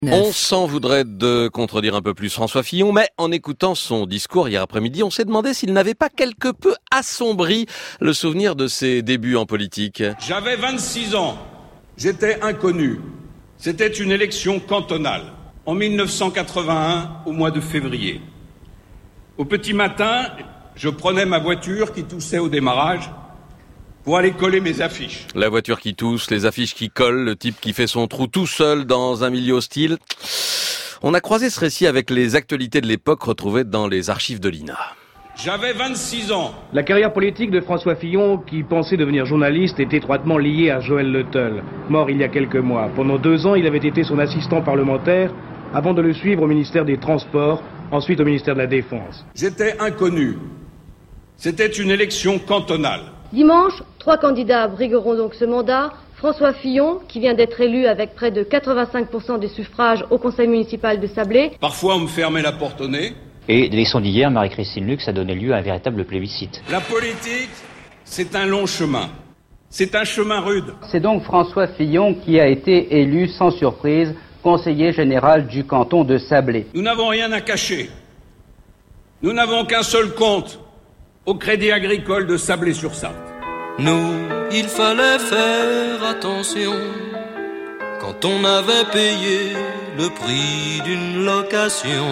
On s'en voudrait de contredire un peu plus François Fillon, mais en écoutant son discours hier après-midi, on s'est demandé s'il n'avait pas quelque peu assombri le souvenir de ses débuts en politique. J'avais 26 ans, j'étais inconnu. C'était une élection cantonale, en 1981, au mois de février. Au petit matin, je prenais ma voiture qui toussait au démarrage pour aller coller mes affiches. La voiture qui tousse, les affiches qui collent, le type qui fait son trou tout seul dans un milieu hostile. On a croisé ce récit avec les actualités de l'époque retrouvées dans les archives de l'INA. J'avais 26 ans. La carrière politique de François Fillon, qui pensait devenir journaliste, est étroitement liée à Joël Le Teul, mort il y a quelques mois. Pendant 2 ans, il avait été son assistant parlementaire, avant de le suivre au ministère des Transports, ensuite au ministère de la Défense. J'étais inconnu. C'était une élection cantonale. Dimanche, 3 candidats brigueront donc ce mandat. François Fillon, qui vient d'être élu avec près de 85% des suffrages au conseil municipal de Sablé. Parfois, on me fermait la porte au nez. Et l'élection d'hier, Marie-Christine Lux a donné lieu à un véritable plébiscite. La politique, c'est un long chemin. C'est un chemin rude. C'est donc François Fillon qui a été élu sans surprise conseiller général du canton de Sablé. Nous n'avons rien à cacher. Nous n'avons qu'un seul compte au Crédit Agricole de Sablé-sur-Sarthe. Nous, il fallait faire attention quand on avait payé le prix d'une location.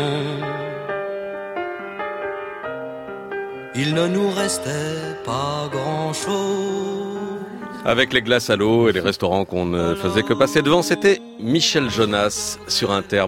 Il ne nous restait pas grand-chose. Avec les glaces à l'eau et les restaurants qu'on ne faisait que passer devant, c'était Michel Jonas sur Inter.